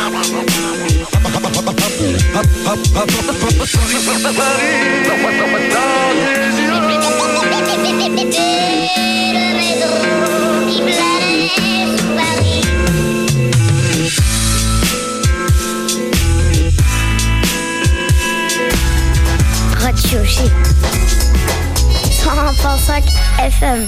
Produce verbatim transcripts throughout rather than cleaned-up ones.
Radio G cent un virgule cinq F M.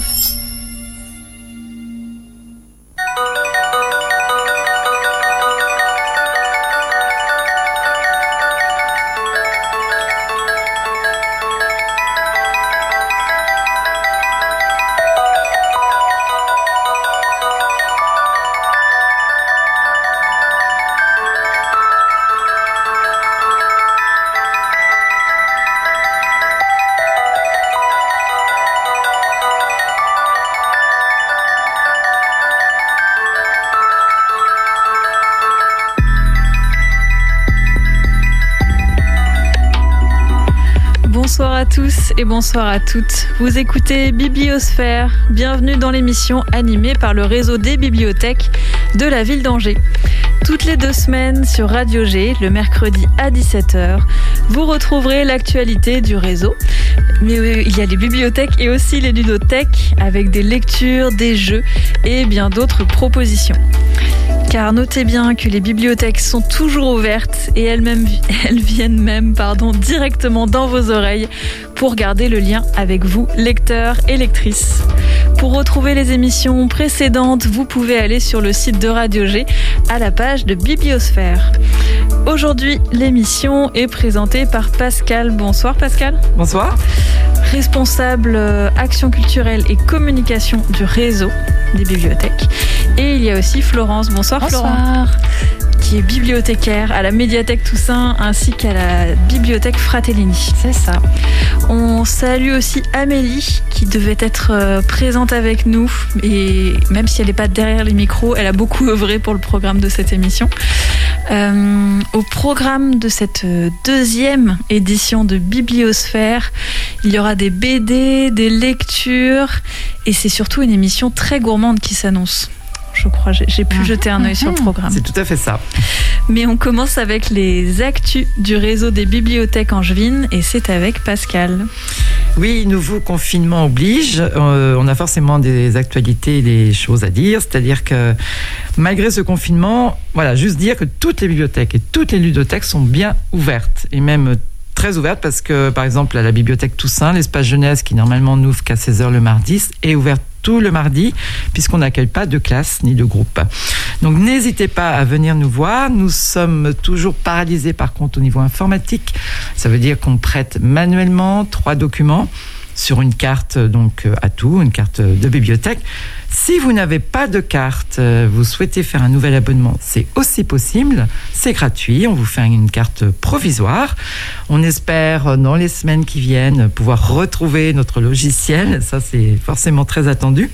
Bonsoir à tous et bonsoir à toutes. Vous écoutez Bibliosphère. Bienvenue dans l'émission animée par le réseau des bibliothèques de la ville d'Angers. Toutes les deux semaines sur Radio G, le mercredi à dix-sept heures, vous retrouverez l'actualité du réseau. Mais il y a les bibliothèques et aussi les ludothèques avec des lectures, des jeux et bien d'autres propositions. Car notez bien que les bibliothèques sont toujours ouvertes et elles-mêmes, elles viennent même pardon, directement dans vos oreilles pour garder le lien avec vous, lecteurs et lectrices. Pour retrouver les émissions précédentes, vous pouvez aller sur le site de Radio G à la page de Bibliosphère. Aujourd'hui, l'émission est présentée par Pascal. Bonsoir Pascal. Bonsoir. Responsable euh, action culturelle et communication du réseau des bibliothèques. Et il y a aussi Florence. Bonsoir, Bonsoir. Florence. Qui est bibliothécaire à la médiathèque Toussaint ainsi qu'à la bibliothèque Fratellini. C'est ça. On salue aussi Amélie qui devait être euh, présente avec nous et même si elle n'est pas derrière les micros, elle a beaucoup œuvré pour le programme de cette émission. Euh, au programme de cette deuxième édition de Bibliosphère, il y aura des B D, des lectures et c'est surtout une émission très gourmande qui s'annonce. Je crois, j'ai, j'ai pu mmh. jeter un œil mmh. sur le programme. C'est tout à fait ça. Mais on commence avec les actus du réseau des bibliothèques angevines et c'est avec Pascal. Oui, nouveau confinement oblige. Euh, on a forcément des actualités et des choses à dire. C'est-à-dire que malgré ce confinement, voilà, juste dire que toutes les bibliothèques et toutes les ludothèques sont bien ouvertes et même très ouvertes parce que, par exemple, à la bibliothèque Toussaint, l'espace jeunesse qui normalement n'ouvre qu'à seize heures le mardi est ouvert tout le mardi, puisqu'on n'accueille pas de classe ni de groupe. Donc n'hésitez pas à venir nous voir. Nous sommes toujours paralysés par contre au niveau informatique. Ça veut dire qu'on prête manuellement trois documents sur une carte donc à tout, une carte de bibliothèque. Si vous n'avez pas de carte, vous souhaitez faire un nouvel abonnement, c'est aussi possible, c'est gratuit, on vous fait une carte provisoire. On espère dans les semaines qui viennent pouvoir retrouver notre logiciel, ça c'est forcément très attendu.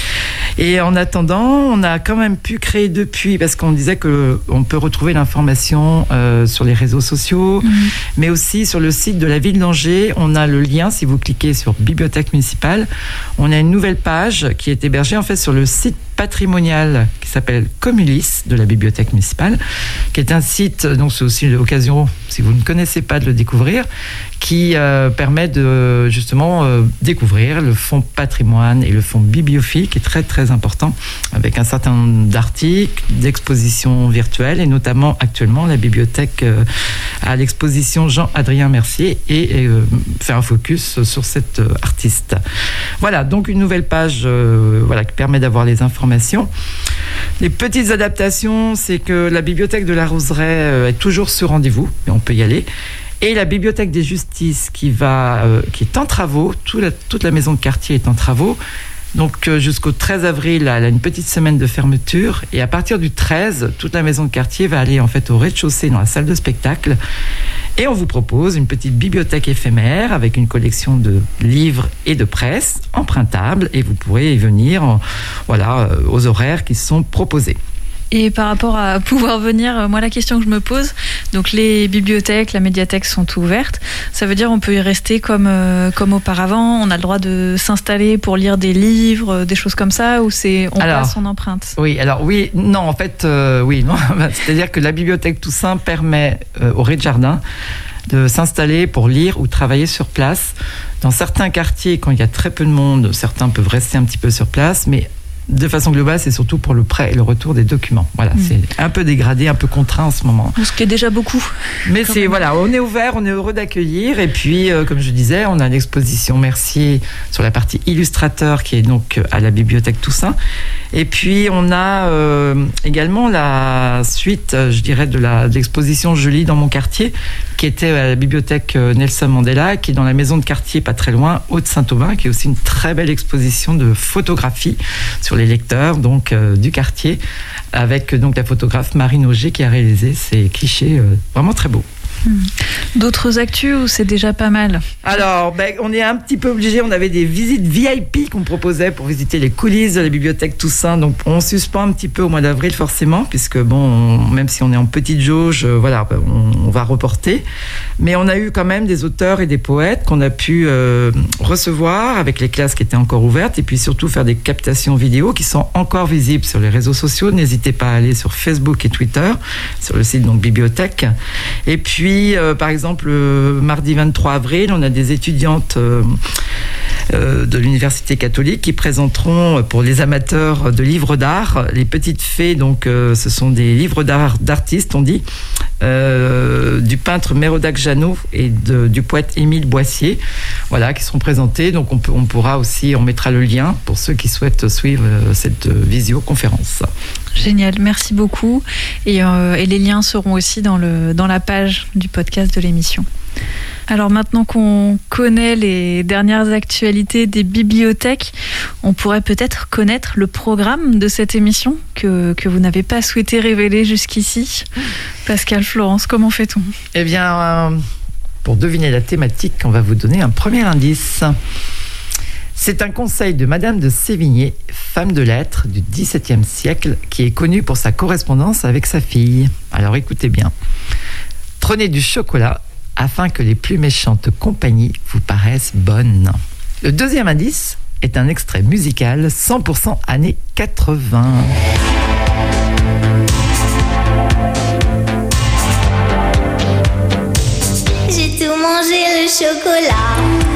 Et en attendant, on a quand même pu créer depuis, parce qu'on disait qu'on peut retrouver l'information euh, sur les réseaux sociaux, mmh. mais aussi sur le site de la ville d'Angers, on a le lien, si vous cliquez sur Bibliothèque municipale, on a une nouvelle page qui est hébergée en fait sur le site patrimonial qui s'appelle Comulis de la bibliothèque municipale, qui est un site, donc c'est aussi l'occasion, si vous ne connaissez pas, de le découvrir, qui euh, permet de justement euh, découvrir le fonds patrimoine et le fonds bibliophile, qui est très très important, avec un certain nombre d'articles, d'expositions virtuelles, et notamment actuellement la bibliothèque euh, à l'exposition Jean-Adrien Mercier et, et euh, fait un focus sur cet euh, artiste. Voilà, donc une nouvelle page euh, voilà, qui permet d'avoir les informations. Les petites adaptations, c'est que la bibliothèque de la Roseraie euh, est toujours sur rendez-vous, mais on peut y aller. Et la bibliothèque des Justices qui, va, euh, qui est en travaux, toute la, toute la maison de quartier est en travaux. Donc euh, jusqu'au treize avril, elle a une petite semaine de fermeture. Et à partir du treize, toute la maison de quartier va aller en fait au rez-de-chaussée dans la salle de spectacle. Et on vous propose une petite bibliothèque éphémère avec une collection de livres et de presse empruntables. Et vous pourrez y venir en, voilà, aux horaires qui sont proposés. Et par rapport à pouvoir venir, moi la question que je me pose, Donc les bibliothèques, la médiathèque sont ouvertes. Ça veut dire on peut y rester comme, euh, comme auparavant. On a le droit de s'installer pour lire des livres, des choses comme ça, ou c'est on alors, passe son empreinte? Oui, alors oui, non, en fait, euh, oui, non. C'est-à-dire que la bibliothèque Toussaint permet euh, au rez-de-jardin de s'installer pour lire ou travailler sur place. Dans certains quartiers, quand il y a très peu de monde, certains peuvent rester un petit peu sur place, mais de façon globale, c'est surtout pour le prêt et le retour des documents. Voilà, mmh. c'est un peu dégradé, un peu contraint en ce moment. Ce qui est déjà beaucoup. Mais c'est, même. voilà, on est ouvert, on est heureux d'accueillir. Et puis, euh, comme je disais, on a l'exposition Mercier sur la partie illustrateur qui est donc à la bibliothèque Toussaint. Et puis, on a euh, également la suite, je dirais, de, la, de l'exposition Je lis dans mon quartier, qui était à la bibliothèque Nelson Mandela, qui est dans la maison de quartier, pas très loin, Haute-Saint-Aubin, qui est aussi une très belle exposition de photographie sur les lecteurs donc euh, du quartier, avec donc la photographe Marine Auger qui a réalisé ces clichés euh, vraiment très beaux. D'autres actus ou c'est déjà pas mal? Alors, ben, on est un petit peu obligé. On avait des visites V I P qu'on proposait pour visiter les coulisses de la bibliothèque Toussaint. Donc, on suspend un petit peu au mois d'avril forcément, puisque bon, on, même si on est en petite jauge, euh, voilà, on, on va reporter. Mais on a eu quand même des auteurs et des poètes qu'on a pu euh, recevoir avec les classes qui étaient encore ouvertes, et puis surtout faire des captations vidéo qui sont encore visibles sur les réseaux sociaux. N'hésitez pas à aller sur Facebook et Twitter, sur le site donc bibliothèque. Et puis Euh, par exemple, euh, mardi vingt-trois avril, on a des étudiantes euh, euh, de l'Université catholique qui présenteront pour les amateurs de livres d'art les petites fées. Donc, euh, ce sont des livres d'art d'artistes, on dit, euh, du peintre Mérodac Jeannot et de, du poète Émile Boissier, voilà, qui seront présentés. Donc, on, peut, on pourra aussi, on mettra le lien pour ceux qui souhaitent suivre euh, cette euh, visioconférence. Génial, merci beaucoup. Et, euh, et les liens seront aussi dans, le, dans la page du podcast de l'émission. Alors maintenant qu'on connaît les dernières actualités des bibliothèques, on pourrait peut-être connaître le programme de cette émission que, que vous n'avez pas souhaité révéler jusqu'ici. Pascal, Florence, comment fait-on? Eh bien, euh, pour deviner la thématique, on va vous donner un premier indice. C'est un conseil de Madame de Sévigné, femme de lettres du dix-septième siècle, qui est connue pour sa correspondance avec sa fille. Alors écoutez bien. Prenez du chocolat afin que les plus méchantes compagnies vous paraissent bonnes. Le deuxième indice est un extrait musical cent pour cent années quatre-vingts. J'ai tout mangé le chocolat.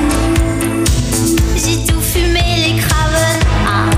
J'ai tout fumé les craven. Ah.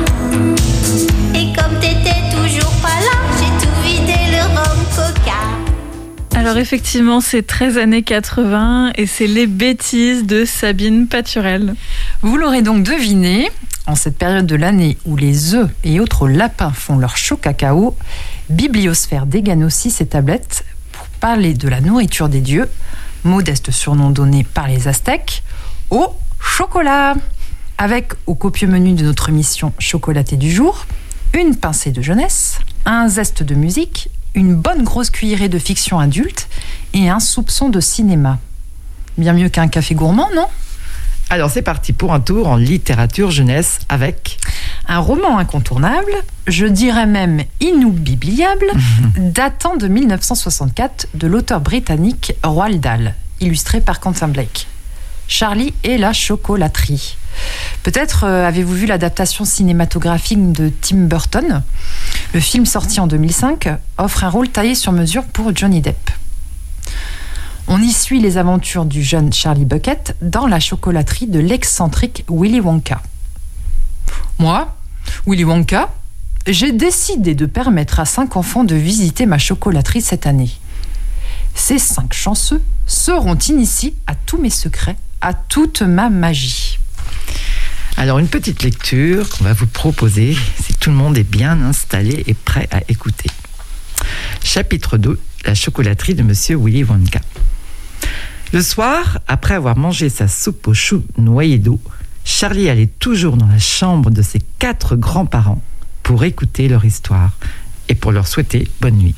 Et comme t'étais toujours pas là, j'ai tout vidé le rhum coca. Alors effectivement, c'est treize années quatre-vingts et c'est Les Bêtises de Sabine Paturel. Vous l'aurez donc deviné, en cette période de l'année où les œufs et autres lapins font leur chaud cacao, Bibliosphère dégaine aussi ses tablettes pour parler de la nourriture des dieux, modeste surnom donné par les Aztèques, au chocolat. Avec au copieux menu de notre émission chocolatée du jour, une pincée de jeunesse, un zeste de musique, une bonne grosse cuillerée de fiction adulte et un soupçon de cinéma. Bien mieux qu'un café gourmand, non ? Alors c'est parti pour un tour en littérature jeunesse avec un roman incontournable, je dirais même inoubliable, datant de mille neuf cent soixante-quatre de l'auteur britannique Roald Dahl, illustré par Quentin Blake. Charlie et la chocolaterie. Peut-être euh, avez-vous vu l'adaptation cinématographique de Tim Burton. Le film sorti en deux mille cinq offre un rôle taillé sur mesure pour Johnny Depp. On y suit les aventures du jeune Charlie Bucket dans la chocolaterie de l'excentrique Willy Wonka. Moi, Willy Wonka, j'ai décidé de permettre à cinq enfants de visiter ma chocolaterie cette année. Ces cinq chanceux seront initiés à tous mes secrets, à toute ma magie. Alors, une petite lecture qu'on va vous proposer si tout le monde est bien installé et prêt à écouter. Chapitre deux, la chocolaterie de Monsieur Willy Wonka. Le soir, après avoir mangé sa soupe aux choux noyée d'eau, Charlie allait toujours dans la chambre de ses quatre grands-parents pour écouter leur histoire et pour leur souhaiter bonne nuit.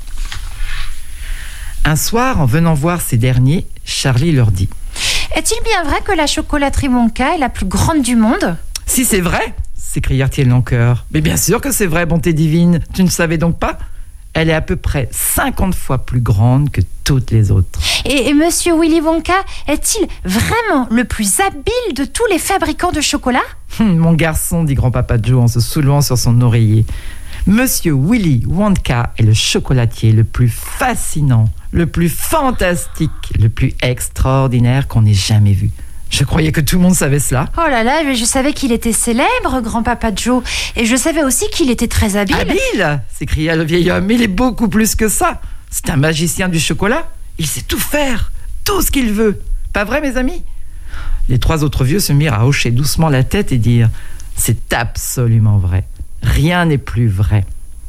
Un soir, en venant voir ces derniers, Charlie leur dit « Est-il bien vrai que la chocolaterie Wonka est la plus grande du monde ?»« Si c'est vrai !» s'écrièrent-ils en chœur. « Mais bien sûr que c'est vrai, bonté divine, tu ne savais donc pas ? Elle est à peu près cinquante fois plus grande que toutes les autres. Et, et Monsieur Willy Wonka est-il vraiment le plus habile de tous les fabricants de chocolat ? Hum, Mon garçon, dit grand-papa Joe en se soulevant sur son oreiller. Monsieur Willy Wonka est le chocolatier le plus fascinant, le plus fantastique, le plus extraordinaire qu'on ait jamais vu. Je croyais que tout le monde savait cela. Oh là là, mais je savais qu'il était célèbre, grand-papa Joe. Et je savais aussi qu'il était très habile. Habile ! S'écria le vieil homme. Il est beaucoup plus que ça. C'est un magicien du chocolat. Il sait tout faire, tout ce qu'il veut. Pas vrai, mes amis ? Les trois autres vieux se mirent à hocher doucement la tête et dire « C'est absolument vrai. Rien n'est plus vrai. »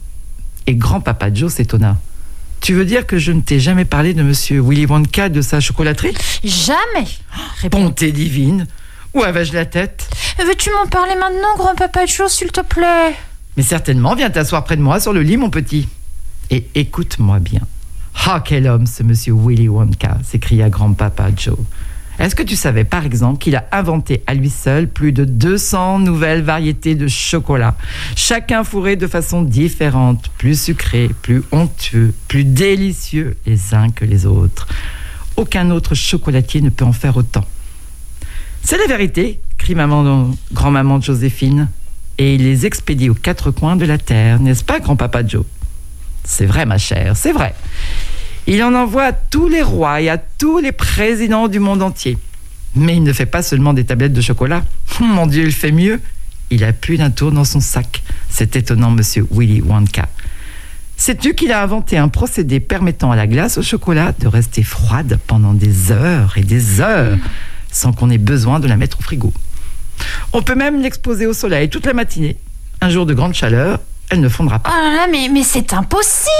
Et grand-papa Joe s'étonna. « Tu veux dire que je ne t'ai jamais parlé de monsieur Willy Wonka, de sa chocolaterie ?» Jamais. Bonté divine. Où avais-je la tête ? Veux-tu m'en parler maintenant, grand-papa Joe, s'il te plaît ? Mais certainement, viens t'asseoir près de moi sur le lit, mon petit. Et écoute-moi bien. Ah, quel homme, ce monsieur Willy Wonka, s'écria grand-papa Joe. Est-ce que tu savais, par exemple, qu'il a inventé à lui seul plus de deux cents nouvelles variétés de chocolat, chacun fourré de façon différente, plus sucré, plus onctueux, plus délicieux les uns que les autres. Aucun autre chocolatier ne peut en faire autant. C'est la vérité, crie maman, grand-maman Joséphine, et il les expédie aux quatre coins de la terre, n'est-ce pas, grand-papa Joe ? C'est vrai, ma chère, c'est vrai. Il en envoie à tous les rois et à tous les présidents du monde entier. Mais il ne fait pas seulement des tablettes de chocolat. Mon Dieu, il fait mieux. Il appuie d'un tour dans son sac. C'est étonnant, monsieur Willy Wonka. Sais-tu qu'il a inventé un procédé permettant à la glace au chocolat de rester froide pendant des heures et des heures sans qu'on ait besoin de la mettre au frigo. On peut même l'exposer au soleil toute la matinée. Un jour de grande chaleur, elle ne fondra pas. Oh là là, mais, mais c'est impossible !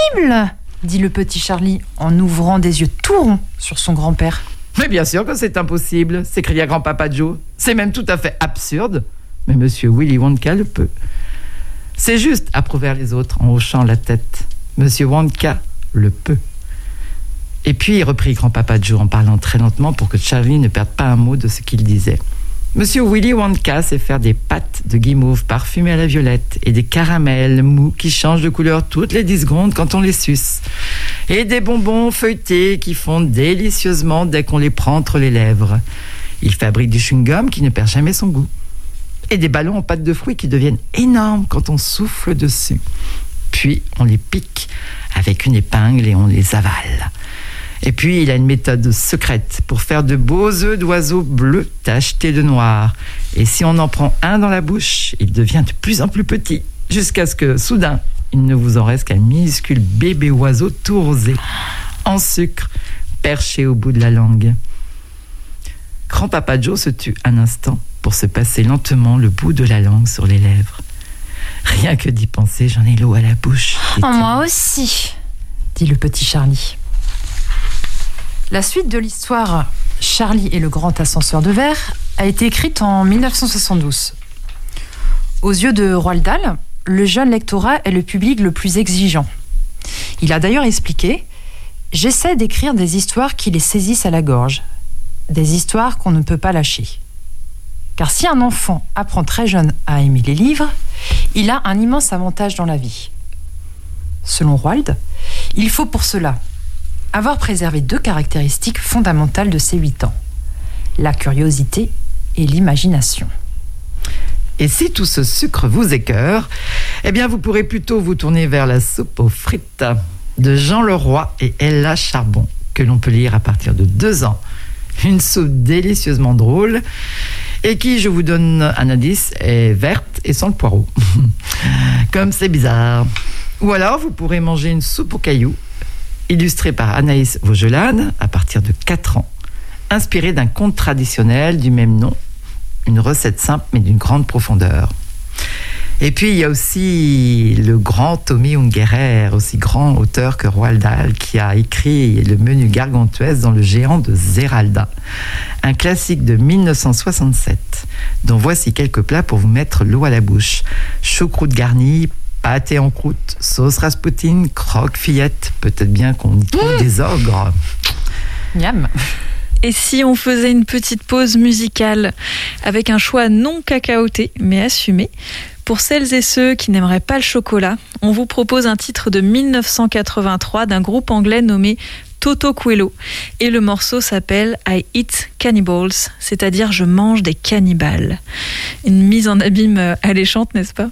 Dit le petit Charlie en ouvrant des yeux tout ronds sur son grand-père. Mais bien sûr que c'est impossible, s'écria grand-papa Joe. C'est même tout à fait absurde. Mais monsieur Willy Wonka le peut. C'est juste, approuvèrent les autres en hochant la tête. Monsieur Wonka le peut. Et puis, reprit grand-papa Joe en parlant très lentement pour que Charlie ne perde pas un mot de ce qu'il disait. Monsieur Willy Wonka sait faire des pâtes de guimauve parfumées à la violette et des caramels mous qui changent de couleur toutes les dix secondes quand on les suce. Et des bonbons feuilletés qui fondent délicieusement dès qu'on les prend entre les lèvres. Il fabrique du chewing-gum qui ne perd jamais son goût. Et des ballons en pâte de fruits qui deviennent énormes quand on souffle dessus. Puis on les pique avec une épingle et on les avale. Et puis, il a une méthode secrète pour faire de beaux œufs d'oiseaux bleus tachetés de noir. Et si on en prend un dans la bouche, il devient de plus en plus petit, jusqu'à ce que, soudain, il ne vous en reste qu'un minuscule bébé oiseau tout rosé, en sucre, perché au bout de la langue. Grand-papa Joe se tut un instant pour se passer lentement le bout de la langue sur les lèvres. Rien que d'y penser, j'en ai l'eau à la bouche. Oh, moi aussi, dit le petit Charlie. La suite de l'histoire Charlie et le grand ascenseur de verre a été écrite en dix-neuf cent soixante-douze. Aux yeux de Roald Dahl, le jeune lectorat est le public le plus exigeant. Il a d'ailleurs expliqué « J'essaie d'écrire des histoires qui les saisissent à la gorge, des histoires qu'on ne peut pas lâcher. Car si un enfant apprend très jeune à aimer les livres, il a un immense avantage dans la vie. Selon Roald, il faut pour cela avoir préservé deux caractéristiques fondamentales de ses huit ans, la curiosité et l'imagination. Et si tout ce sucre vous écœure, eh bien vous pourrez plutôt vous tourner vers la soupe aux frites de Jean Leroy et Ella Charbon, que l'on peut lire à partir de deux ans. Une soupe délicieusement drôle et qui, je vous donne un indice, est verte et sans le poireau. Comme c'est bizarre. Ou alors vous pourrez manger une soupe aux cailloux illustrée par Anaïs Vaugelade à partir de quatre ans, inspirée d'un conte traditionnel du même nom, une recette simple mais d'une grande profondeur. Et puis il y a aussi le grand Tommy Ungerer, aussi grand auteur que Roald Dahl, qui a écrit le menu gargantuesque dans Le géant de Zeralda, un classique de dix-neuf cent soixante-sept, dont voici quelques plats pour vous mettre l'eau à la bouche. Choucroute garnie, pâté en croûte, sauce Rasputin, croque fillette, peut-être bien qu'on y trouve mmh. des ogres. Miam. Et si on faisait une petite pause musicale avec un choix non cacaoté mais assumé, Pour celles et ceux qui n'aimeraient pas le chocolat, on vous propose un titre de mille neuf cent quatre-vingt-trois d'un groupe anglais nommé Toto Coelho. Et le morceau s'appelle I Eat Cannibals, c'est-à-dire je mange des cannibales. Une mise en abîme alléchante, n'est-ce pas ?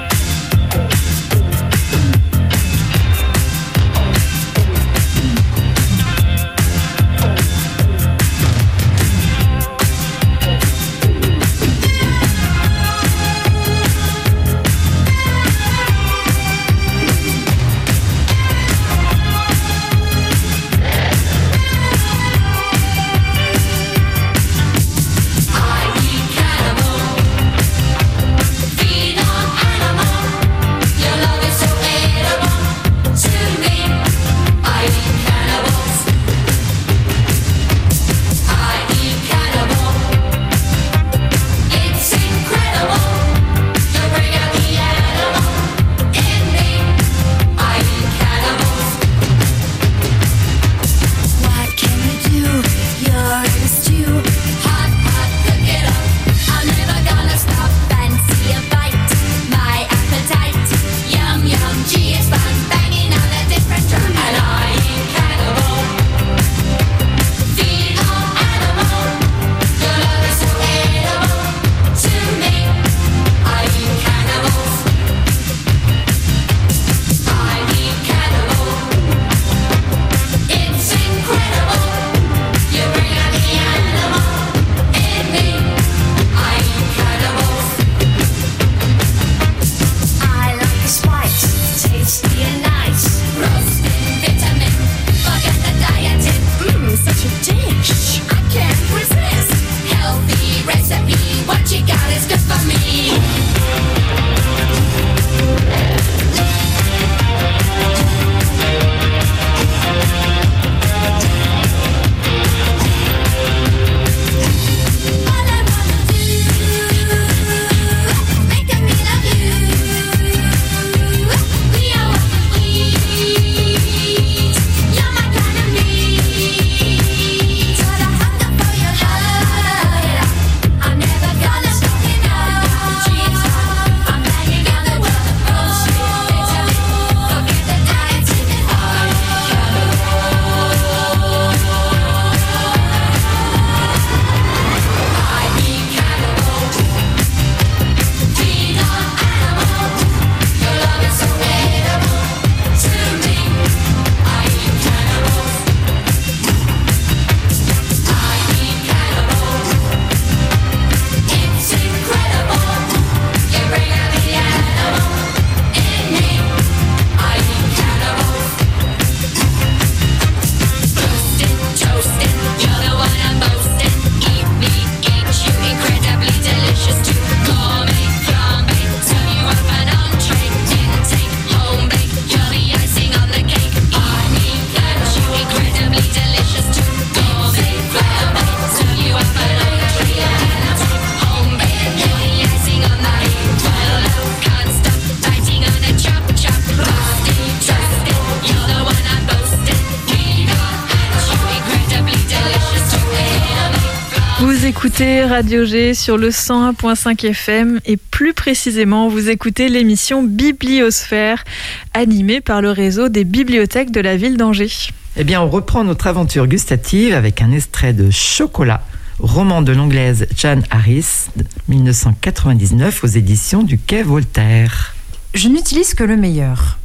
Vous écoutez Radio G sur le cent un virgule cinq F M et plus précisément, vous écoutez l'émission Bibliosphère animée par le réseau des bibliothèques de la ville d'Angers. Eh bien, on reprend notre aventure gustative avec un extrait de Chocolat, roman de l'anglaise Jane Harris, mille neuf cent quatre-vingt-dix-neuf, aux éditions du Quai Voltaire. Je n'utilise que le meilleur.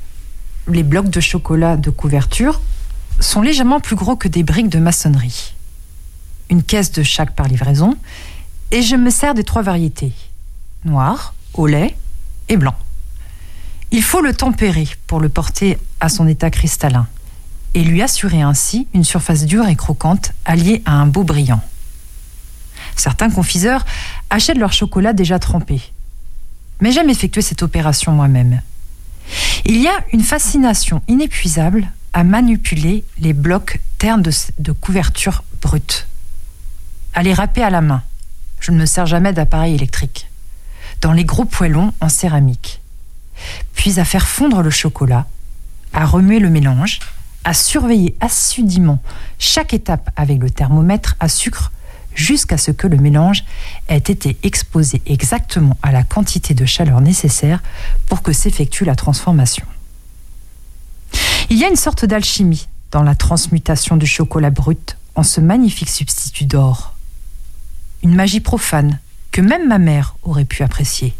Les blocs de chocolat de couverture sont légèrement plus gros que des briques de maçonnerie. Une caisse de chaque par livraison, et je me sers des trois variétés, noir, au lait et blanc. Il faut le tempérer pour le porter à son état cristallin et lui assurer ainsi une surface dure et croquante alliée à un beau brillant. Certains confiseurs achètent leur chocolat déjà trempé, mais j'aime effectuer cette opération moi-même. Il y a une fascination inépuisable à manipuler les blocs ternes de, de couverture brute, à les râper à la main. Je ne me sers jamais d'appareil électrique. Dans les gros poêlons en céramique. Puis à faire fondre le chocolat, à remuer le mélange, à surveiller assidûment chaque étape avec le thermomètre à sucre jusqu'à ce que le mélange ait été exposé exactement à la quantité de chaleur nécessaire pour que s'effectue la transformation. Il y a une sorte d'alchimie dans la transmutation du chocolat brut en ce magnifique substitut d'or. Une magie profane que même ma mère aurait pu apprécier.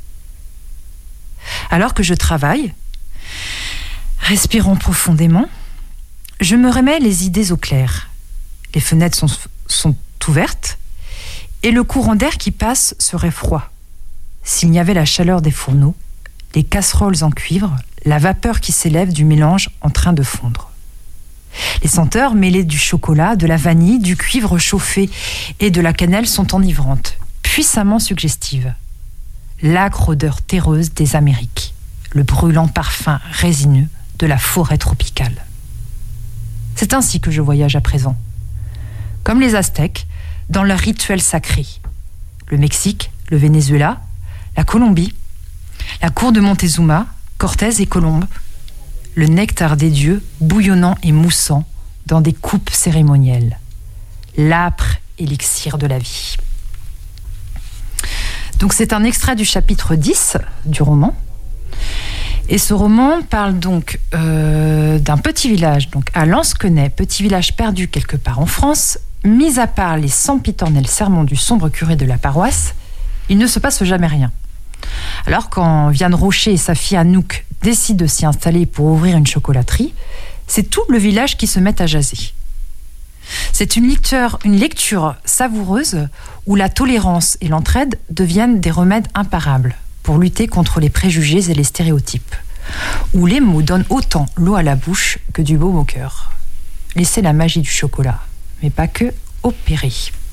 Alors que je travaille, respirant profondément, je me remets les idées au clair. Les fenêtres sont, sont ouvertes et le courant d'air qui passe serait froid. S'il n'y avait la chaleur des fourneaux, les casseroles en cuivre, la vapeur qui s'élève du mélange en train de fondre. Les senteurs mêlées du chocolat, de la vanille, du cuivre chauffé et de la cannelle sont enivrantes, puissamment suggestives. L'âcre odeur terreuse des Amériques, le brûlant parfum résineux de la forêt tropicale. C'est ainsi que je voyage à présent. Comme les Aztèques, dans leur rituel sacré. Le Mexique, le Venezuela, la Colombie, la cour de Montezuma, Cortés et Colombe, le nectar des dieux bouillonnant et moussant dans des coupes cérémonielles. L'âpre élixir de la vie. Donc c'est un extrait du chapitre dix du roman. Et ce roman parle donc euh, d'un petit village, donc à Lansquenet, petit village perdu quelque part en France. Mis à part les sempiternels sermons du sombre curé de la paroisse, il ne se passe jamais rien. Alors quand Vianne Rocher et sa fille Anouk décident de s'y installer pour ouvrir une chocolaterie, c'est tout le village qui se met à jaser. C'est une lecture, une lecture savoureuse où la tolérance et l'entraide deviennent des remèdes imparables pour lutter contre les préjugés et les stéréotypes, où les mots donnent autant l'eau à la bouche que du baume au cœur. Laissez la magie du chocolat, mais pas que, opérer.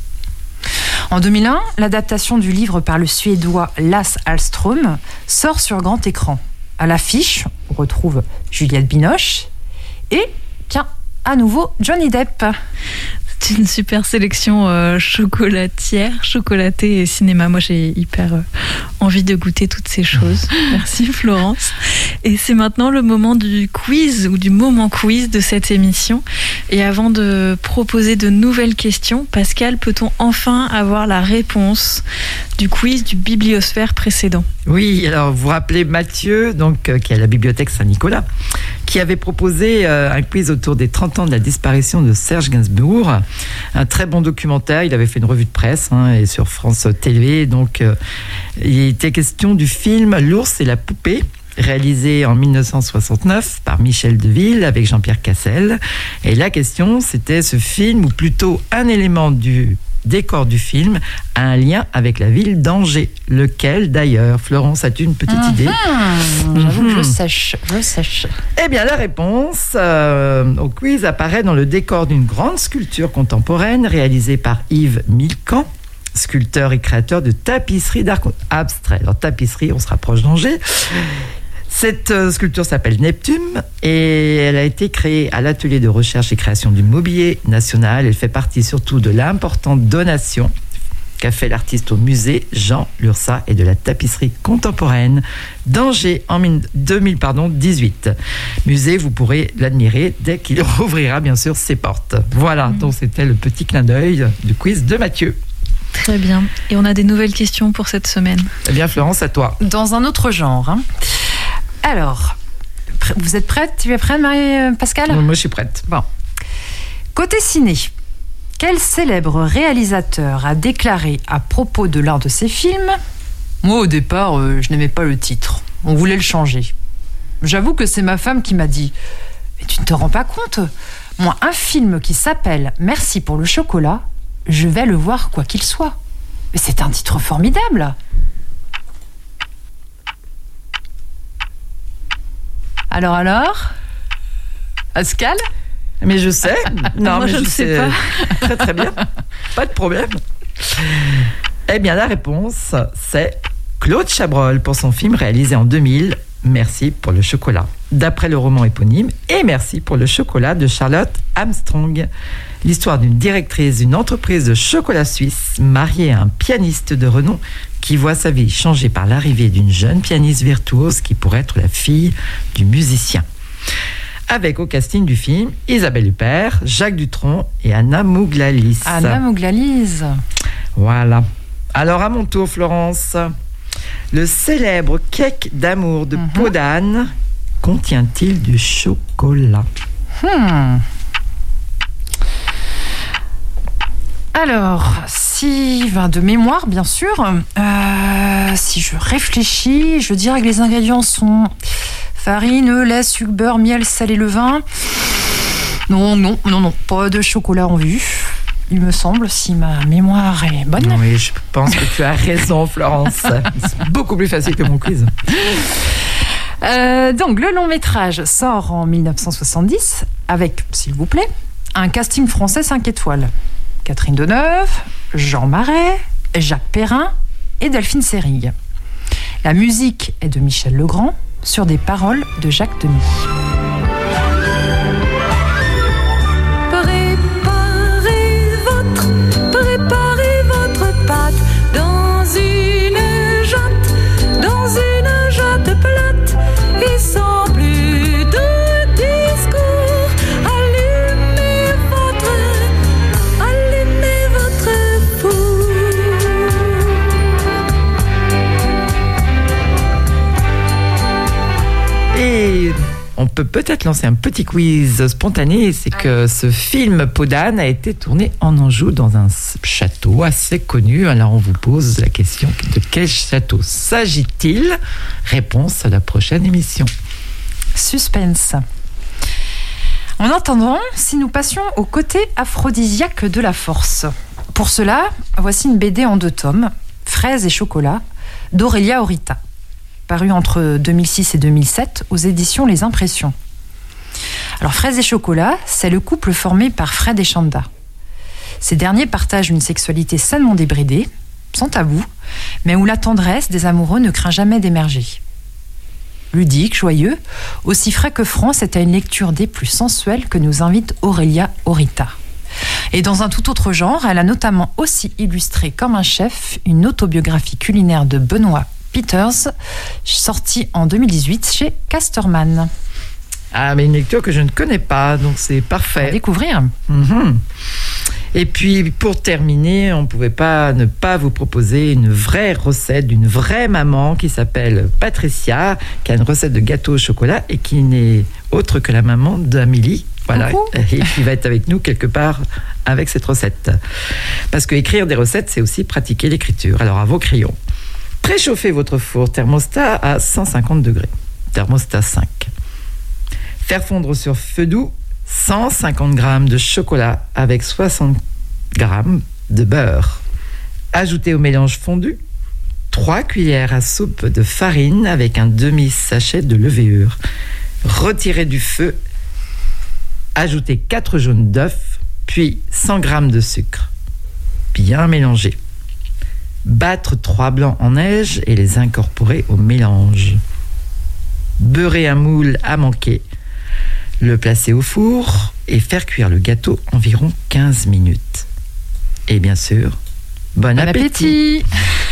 En deux mille un, l'adaptation du livre par le Suédois Lasse Hallström sort sur grand écran. À l'affiche, on retrouve Juliette Binoche et, tiens, à nouveau Johnny Depp. C'est une super sélection euh, chocolatière, chocolatée et cinéma. Moi, j'ai hyper euh, envie de goûter toutes ces choses. Merci Florence. Et c'est maintenant le moment du quiz ou du moment quiz de cette émission. Et avant de proposer de nouvelles questions, Pascal, peut-on enfin avoir la réponse du quiz du bibliosphère précédent? Oui, alors vous vous rappelez Mathieu, donc, euh, qui est à la bibliothèque Saint-Nicolas, qui avait proposé euh, un quiz autour des trente ans de la disparition de Serge Gainsbourg. Un très bon documentaire, il avait fait une revue de presse hein, et sur France Télé. Donc, euh, il était question du film L'ours et la poupée, réalisé en mille neuf cent soixante-neuf par Michel Deville avec Jean-Pierre Cassel. Et la question, c'était ce film, ou plutôt un élément du décor du film, a un lien avec la ville d'Angers. Lequel d'ailleurs? Florence, as-tu une petite Mmh, idée? J'avoue Mmh. que je sèche, je sèche. Eh bien, la réponse euh, au quiz apparaît dans le décor d'une grande sculpture contemporaine réalisée par Yves Milcan, sculpteur et créateur de tapisseries d'art abstrait. Alors, tapisserie, on se rapproche d'Angers. Cette euh, sculpture s'appelle Neptune et elle a été créée à l'atelier de recherche et création du mobilier national. Elle fait partie surtout de l'importante donation qu'a fait l'artiste au musée Jean Lursa et de la tapisserie contemporaine d'Angers en deux mille dix-huit. Musée, vous pourrez l'admirer dès qu'il rouvrira bien sûr ses portes. Voilà, mmh. Donc c'était le petit clin d'œil du quiz de Mathieu. Très bien. Et on a des nouvelles questions pour cette semaine. Eh bien Florence, à toi. Dans un autre genre. Hein. Alors, vous êtes prête? Tu es prête, Marie-Pascal? Moi, je suis prête. Bon. Côté ciné, quel célèbre réalisateur a déclaré à propos de l'un de ses films: moi, au départ, euh, je n'aimais pas le titre. On voulait le changer. J'avoue que c'est ma femme qui m'a dit: mais tu ne te rends pas compte? Moi, un film qui s'appelle Merci pour le chocolat, je vais le voir quoi qu'il soit. Mais c'est un titre formidable. Alors, alors Pascal? Mais je sais. Non, Moi, mais je ne sais pas. Très, très bien. Pas de problème. Eh bien, la réponse, c'est Claude Chabrol pour son film réalisé en deux mille, Merci pour le chocolat, d'après le roman éponyme, et Merci pour le chocolat de Charlotte Armstrong. L'histoire d'une directrice d'une entreprise de chocolat suisse mariée à un pianiste de renom qui voit sa vie changée par l'arrivée d'une jeune pianiste virtuose qui pourrait être la fille du musicien. avec au casting du film Isabelle Huppert, Jacques Dutronc et Anna Mouglalis. Anna Mouglalis. Voilà. Alors à mon tour, Florence, le célèbre cake d'amour de Mhm. peau d'âne contient-il du chocolat? Hmm. Alors, si, ben, de mémoire, bien sûr, euh, si je réfléchis, je dirais que les ingrédients sont farine, lait, sucre, beurre, miel, sel et levain. Non, non, non, non, pas de chocolat en vue, il me semble, si ma mémoire est bonne. Oui, je pense que tu as raison, Florence. C'est beaucoup plus facile que mon quiz. Euh, donc, le long métrage sort en mille neuf cent soixante-dix avec, s'il vous plaît, un casting français cinq étoiles. Catherine Deneuve, Jean Marais, Jacques Perrin et Delphine Seyrig. La musique est de Michel Legrand sur des paroles de Jacques Demy. Préparez votre, préparez votre pâte dans une jatte, dans une jatte plate et sans plus de discours. Allumez votre, allumez votre four. Et on peut peut-être lancer un petit quiz spontané, c'est que ce film Peau d'âne a été tourné en Anjou dans un château assez connu. Alors on vous pose la question, de quel château s'agit-il? Réponse à la prochaine émission. Suspense. En attendant, si nous passions au côté aphrodisiaque de la force. Pour cela, voici une B D en deux tomes, Fraises et chocolat, d'Aurélia Orita, paru entre deux mille six et deux mille sept aux éditions Les Impressions. Alors, Fraises et chocolat, c'est le couple formé par Fred et Chanda. Ces derniers partagent une sexualité sainement débridée, sans tabou, mais où la tendresse des amoureux ne craint jamais d'émerger. Ludique, joyeux, aussi frais que franc, c'est à une lecture des plus sensuelles que nous invite Aurélia Orita. Et dans un tout autre genre, elle a notamment aussi illustré comme un chef une autobiographie culinaire de Benoît Peters, sortie en deux mille dix-huit chez Casterman. Ah, mais une lecture que je ne connais pas, donc c'est À parfait. découvrir. Mhm. Et puis, pour terminer, on ne pouvait pas ne pas vous proposer une vraie recette d'une vraie maman qui s'appelle Patricia, qui a une recette de gâteau au chocolat et qui n'est autre que la maman d'Amélie. Voilà, Coucou. et qui va être avec nous quelque part avec cette recette. Parce que écrire des recettes, c'est aussi pratiquer l'écriture. Alors, à vos crayons. Préchauffez votre four thermostat à cent cinquante degrés. Thermostat cinq. Faire fondre sur feu doux cent cinquante grammes de chocolat avec soixante grammes de beurre. Ajoutez au mélange fondu trois cuillères à soupe de farine avec un demi-sachet de levure. Retirez du feu. Ajoutez quatre jaunes d'œufs, puis cent grammes de sucre. Bien mélanger. Battre trois blancs en neige et les incorporer au mélange. Beurrer un moule à manquer. Le placer au four et faire cuire le gâteau environ quinze minutes. Et bien sûr, bon, Bon appétit. appétit.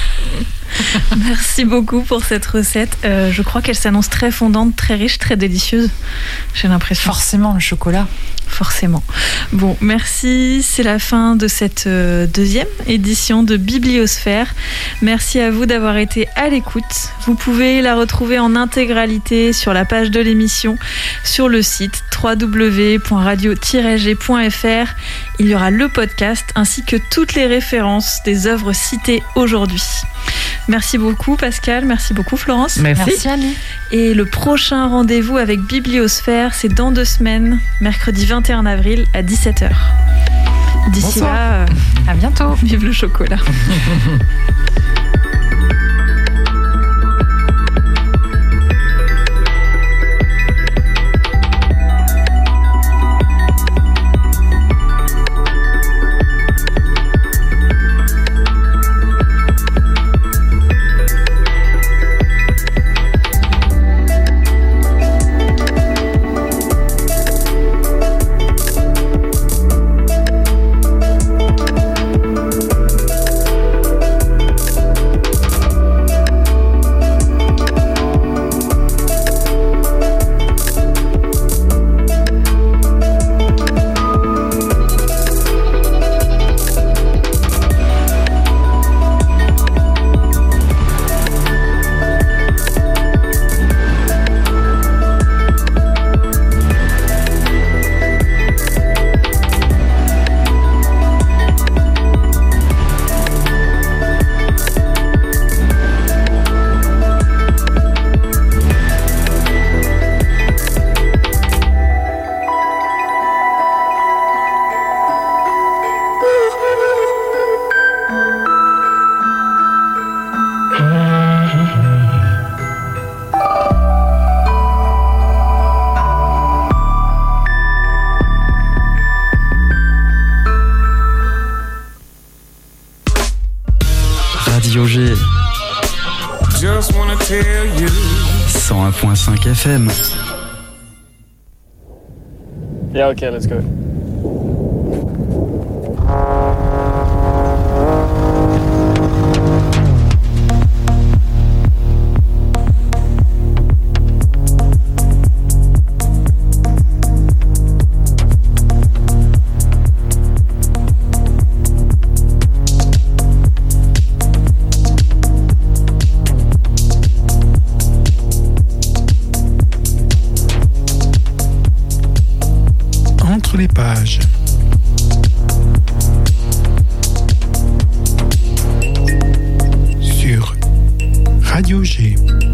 Merci beaucoup pour cette recette. Euh, je crois qu'elle s'annonce très fondante, très riche, très délicieuse. J'ai l'impression. Forcément, le chocolat. Forcément. Bon, merci. C'est la fin de cette euh, deuxième édition de Bibliosphère. Merci à vous d'avoir été à l'écoute. Vous pouvez la retrouver en intégralité sur la page de l'émission, sur le site w w w point radio tiret g point f r. Il y aura le podcast ainsi que toutes les références des œuvres citées aujourd'hui. Merci beaucoup Pascal, merci beaucoup Florence. Merci. Merci Annie. Et le prochain rendez-vous avec Bibliosphère, c'est dans deux semaines, mercredi vingt et un avril à dix-sept heures. D'ici Bonsoir. là, euh, À bientôt. vive le chocolat. tell you. cent un point cinq F M. Yeah, okay, let's go. Les pages. Sur Radio G.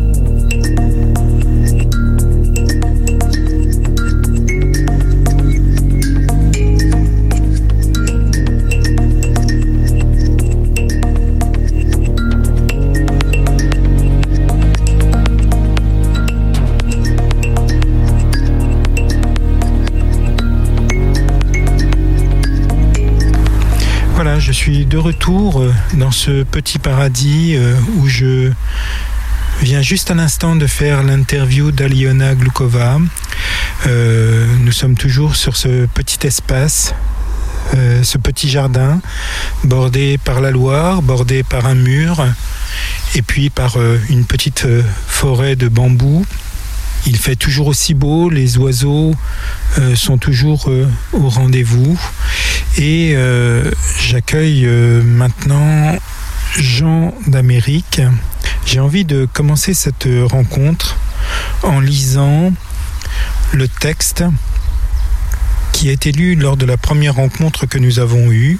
Je suis de retour dans ce petit paradis où je viens juste à l'instant de faire l'interview d'Aliona Glukova. Euh, nous sommes toujours sur ce petit espace, euh, ce petit jardin, bordé par la Loire, bordé par un mur, et puis par euh, une petite forêt de bambous. Il fait toujours aussi beau, les oiseaux euh, sont toujours euh, au rendez-vous. Et euh, j'accueille euh, maintenant Jean d'Amérique. J'ai envie de commencer cette rencontre en lisant le texte qui a été lu lors de la première rencontre que nous avons eue.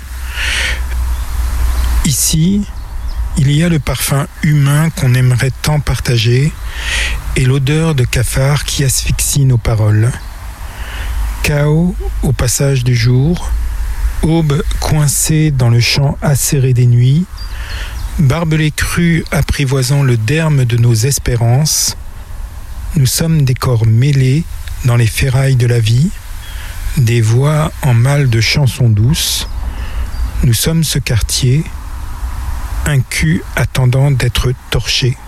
Ici, il y a le parfum humain qu'on aimerait tant partager et l'odeur de cafard qui asphyxie nos paroles. Chaos au passage du jour, aube coincée dans le champ acéré des nuits, barbelés crus apprivoisant le derme de nos espérances, nous sommes des corps mêlés dans les ferrailles de la vie, des voix en mal de chansons douces, nous sommes ce quartier, un cul attendant d'être torché.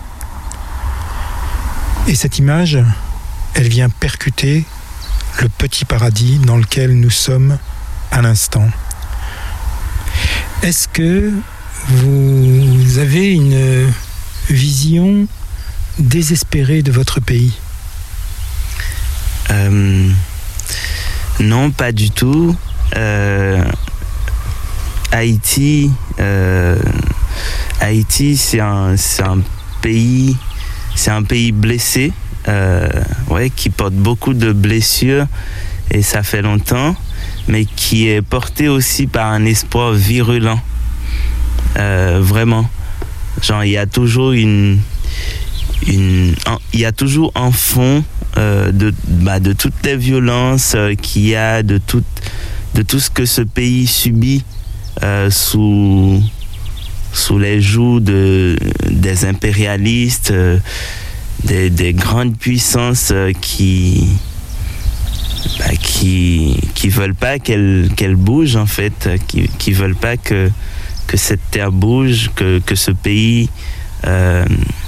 Et cette image, elle vient percuter le petit paradis dans lequel nous sommes à l'instant. Est-ce que vous avez une vision désespérée de votre pays ? euh, Non, pas du tout. Euh, Haïti, euh, Haïti, c'est un, c'est un pays, c'est un pays blessé, euh, ouais, qui porte beaucoup de blessures et ça fait longtemps, mais qui est porté aussi par un espoir virulent, euh, vraiment. Genre, il y a toujours une, une, un, il y a toujours un fond euh, de, bah, de toutes les violences euh, qu'il y a, de tout, de tout ce que ce pays subit euh, sous sous les joues de, des impérialistes, euh, des, des grandes puissances euh, qui bah, qui qui veulent pas qu'elle qu'elle bouge en fait, qui qui veulent pas que que cette terre bouge, que que ce pays euh,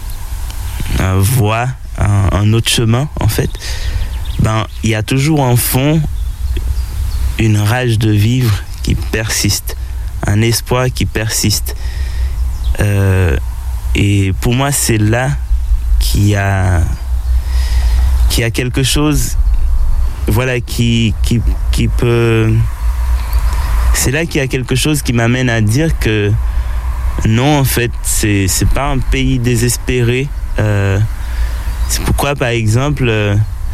voit un, un autre chemin en fait. Ben il y a toujours en fond une rage de vivre qui persiste, un espoir qui persiste. Euh, et pour moi, c'est là qu'il y a, qu'il y a quelque chose, voilà, qui, qui, qui peut. C'est là qu'il y a quelque chose qui m'amène à dire que non, en fait, c'est, c'est pas un pays désespéré. Euh, c'est pourquoi, par exemple, euh,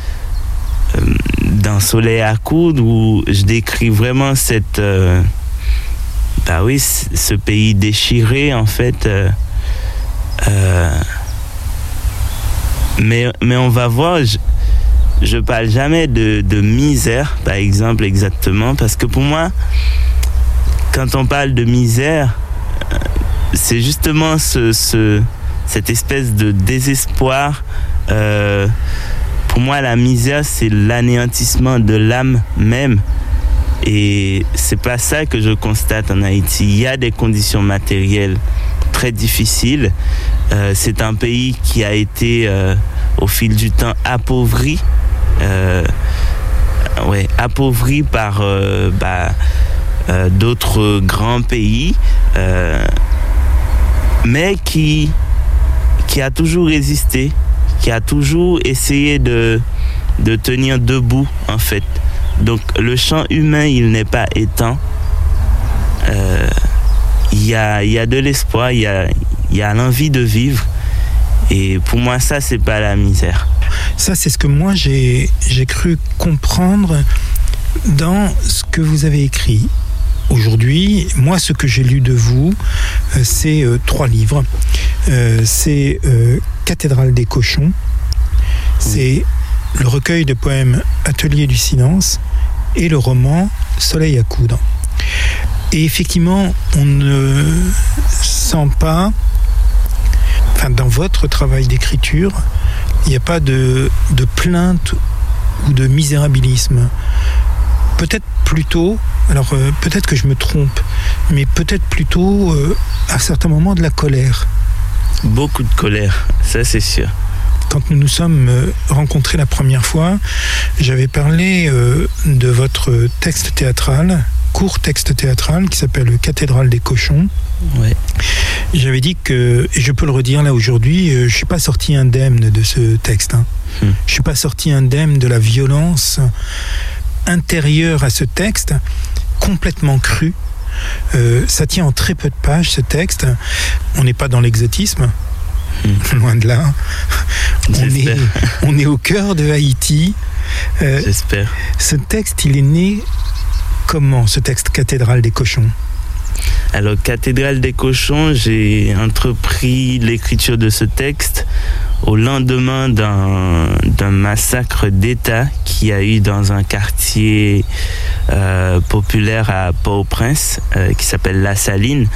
dans Soleil à coudre, où je décris vraiment cette. Euh, Bah oui, ce pays déchiré, en fait. Euh, euh, mais, mais on va voir, je, je parle jamais de, de misère, par exemple, exactement, parce que pour moi, quand on parle de misère, c'est justement ce, ce, cette espèce de désespoir. Euh, pour moi, la misère, c'est l'anéantissement de l'âme même. Et c'est pas ça que je constate en Haïti. Il y a des conditions matérielles très difficile. Euh, c'est un pays qui a été euh, au fil du temps appauvri, euh, ouais, appauvri par euh, bah, euh, d'autres grands pays, euh, mais qui, qui a toujours résisté, qui a toujours essayé de, de tenir debout en fait. Donc le champ humain, il n'est pas éteint. Euh, il y a, il y a de l'espoir, il y a, il y a l'envie de vivre. Et pour moi, ça, c'est pas la misère. Ça, c'est ce que moi, j'ai, j'ai cru comprendre dans ce que vous avez écrit. Aujourd'hui, moi, ce que j'ai lu de vous, euh, c'est euh, trois livres. Euh, c'est euh, Cathédrale des cochons, c'est le recueil de poèmes Atelier du silence et le roman Soleil à coudre. Et effectivement, on ne sent pas, enfin, dans votre travail d'écriture, il n'y a pas de, de plainte ou de misérabilisme. Peut-être plutôt, alors euh, peut-être que je me trompe, mais peut-être plutôt euh, à certains moments de la colère. Beaucoup de colère, ça c'est sûr. Quand nous nous sommes rencontrés la première fois, j'avais parlé euh, de votre texte théâtral, court texte théâtral qui s'appelle Cathédrale des cochons. Ouais. J'avais dit que, et je peux le redire là aujourd'hui, euh, je ne suis pas sorti indemne de ce texte. Hein. Hum. Je ne suis pas sorti indemne de la violence intérieure à ce texte, complètement cru. Euh, ça tient en très peu de pages, ce texte. On n'est pas dans l'exotisme. Mmh. Loin de là. On est, on est au cœur de Haïti. Euh, J'espère. Ce texte, il est né comment, ce texte Cathédrale des cochons? Alors, Cathédrale des cochons, j'ai entrepris l'écriture de ce texte au lendemain d'un, d'un massacre d'État qu'il y a eu dans un quartier euh, populaire à Port-au-Prince euh, qui s'appelle La Saline.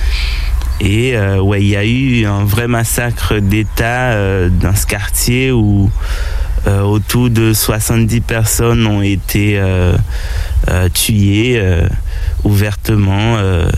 Et euh, ouais, il y a eu un vrai massacre d'État euh, dans ce quartier où euh, autour de soixante-dix personnes ont été euh, euh, tuées euh, ouvertement. Euh,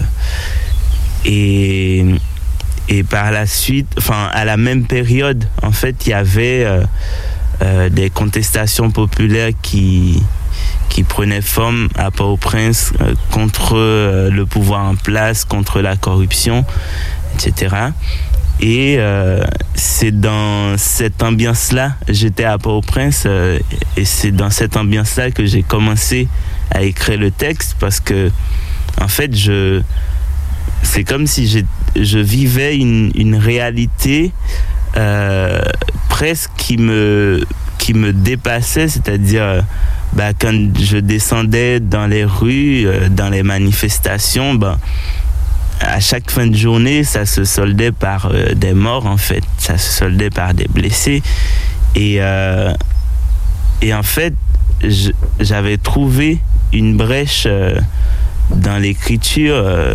et, et par la suite, enfin à la même période, en fait, il y avait euh, euh, des contestations populaires qui qui prenait forme à Port-au-Prince euh, contre euh, le pouvoir en place, contre la corruption, et cetera. Et euh, c'est dans cette ambiance-là, j'étais à Port-au-Prince, euh, et c'est dans cette ambiance-là que j'ai commencé à écrire le texte, parce que, en fait, je, c'est comme si j'ai, je vivais une, une réalité euh, presque qui me, qui me dépassait, c'est-à-dire... Bah, quand je descendais dans les rues, euh, dans les manifestations, bah, à chaque fin de journée, ça se soldait par euh, des morts, en fait. Ça se soldait par des blessés. Et, euh, et en fait, je, j'avais trouvé une brèche euh, dans l'écriture. Euh,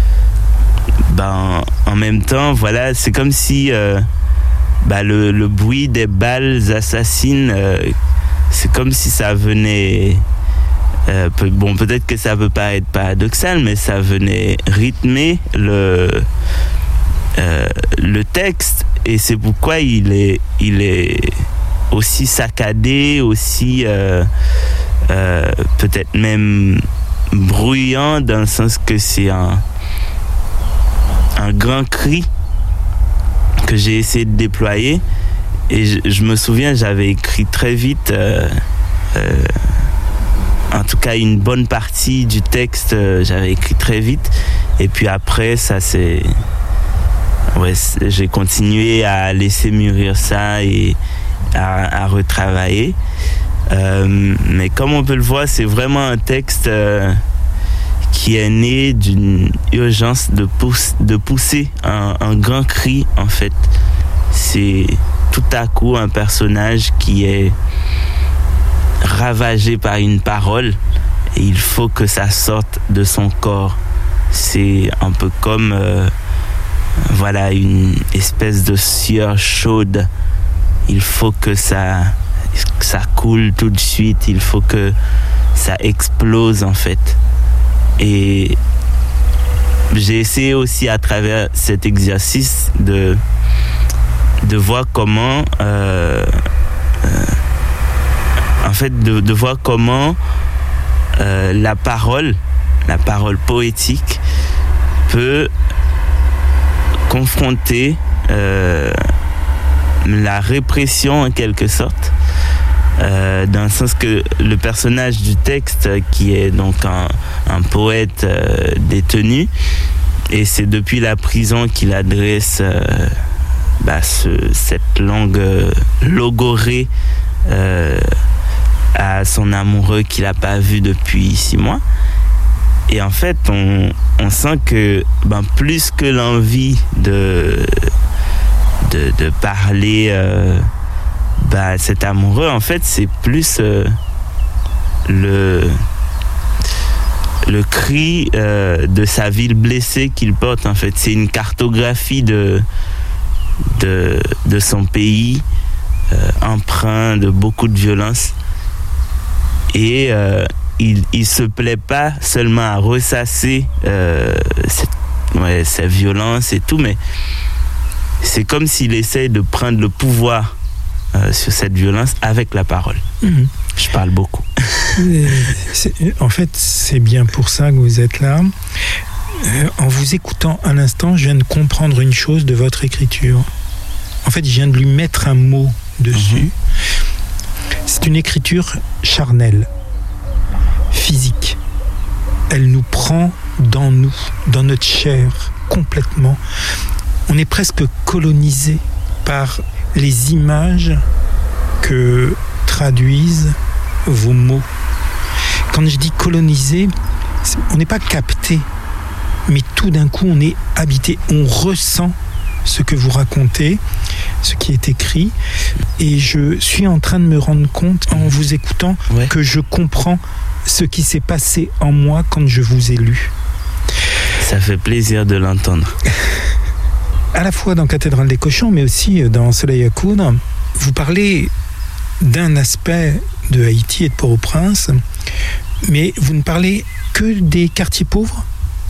bah, en, en même temps, voilà, c'est comme si euh, bah, le, le bruit des balles assassines... Euh, c'est comme si ça venait, euh, peu, bon peut-être que ça peut paraître paradoxal, mais ça venait rythmer le, euh, le texte, et c'est pourquoi il est, il est aussi saccadé, aussi euh, euh, peut-être même bruyant, dans le sens que c'est un, un grand cri que j'ai essayé de déployer. Et je, je me souviens, j'avais écrit très vite, euh, euh, en tout cas une bonne partie du texte, euh, j'avais écrit très vite. Et puis après, ça c'est, ouais, c'est, j'ai continué à laisser mûrir ça et à, à retravailler. Euh, mais comme on peut le voir, c'est vraiment un texte euh, qui est né d'une urgence de, pousse, de pousser un, un grand cri, en fait. C'est tout à coup un personnage qui est ravagé par une parole et il faut que ça sorte de son corps. C'est un peu comme euh, voilà, une espèce de sueur chaude. Il faut que ça, que ça coule tout de suite, il faut que ça explose en fait. Et j'ai essayé aussi à travers cet exercice de, de voir comment, euh, euh, en fait, de, de voir comment euh, la parole, la parole poétique peut confronter euh, la répression en quelque sorte, euh, dans le sens que le personnage du texte, qui est donc un, un poète euh, détenu, et c'est depuis la prison qu'il adresse euh, bah, ce, cette langue euh, logorée euh, à son amoureux qu'il n'a pas vu depuis six mois. Et en fait, on, on sent que ben, plus que l'envie de, de, de parler euh, ben, cet amoureux, en fait, c'est plus euh, le, le cri euh, de sa ville blessée qu'il porte. En fait, c'est une cartographie de, de, de son pays, euh, empreint de beaucoup de violence. Et euh, il il se plaît pas seulement à ressasser euh, cette, ouais, sa violence et tout, mais c'est comme s'il essaie de prendre le pouvoir euh, sur cette violence avec la parole. Mmh. Je parle beaucoup. C'est, en fait, c'est bien pour ça que vous êtes là. Euh, en vous écoutant à l'instant, je viens de comprendre une chose de votre écriture. En fait, je viens de lui mettre un mot dessus. Mmh. C'est une écriture charnelle, physique. Elle nous prend dans nous, dans notre chair, complètement. On est presque colonisé par les images que traduisent vos mots. Quand je dis colonisé, on n'est pas capté, mais tout d'un coup on est habité, on ressent ce que vous racontez, ce qui est écrit, et je suis en train de me rendre compte en vous écoutant ouais. que je comprends ce qui s'est passé en moi quand je vous ai lu. Ça fait plaisir de l'entendre. À la fois dans Cathédrale des cochons, mais aussi dans Soleil à coudre, vous parlez d'un aspect de Haïti et de Port-au-Prince, mais vous ne parlez que des quartiers pauvres ?